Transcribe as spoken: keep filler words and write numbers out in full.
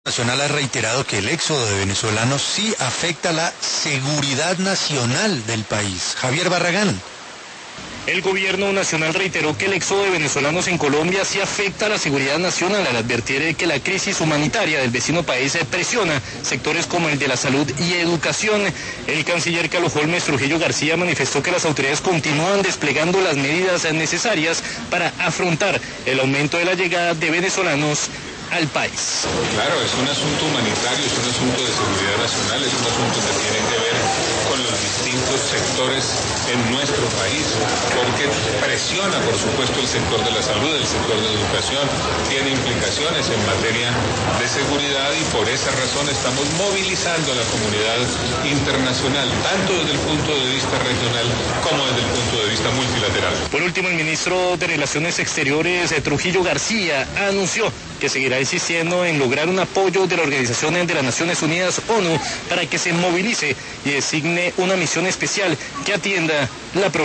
Nacional ha reiterado que el éxodo de venezolanos sí afecta la seguridad nacional del país. Javier Barragán. El gobierno nacional reiteró que el éxodo de venezolanos en Colombia sí afecta a la seguridad nacional al advertir que la crisis humanitaria del vecino país presiona sectores como el de la salud y educación. El canciller Carlos Holmes Trujillo García manifestó que las autoridades continúan desplegando las medidas necesarias para afrontar el aumento de la llegada de venezolanos al país. Claro, es un asunto humanitario, es un asunto de seguridad nacional, es un asunto que tiene que ver con los distintos sectores en nuestro país, porque presiona, por supuesto, el sector de la salud, el sector de la educación, tiene implicaciones en materia de seguridad y por esa razón estamos movilizando a la comunidad internacional, tanto desde el punto de vista regional como desde el punto de vista multilateral. Por último, el ministro de Relaciones Exteriores, Trujillo García, anunció que seguirá insistiendo en lograr un apoyo de la Organización de las Naciones Unidas, ONU, para que se movilice y designe una misión especial que atienda la problemática.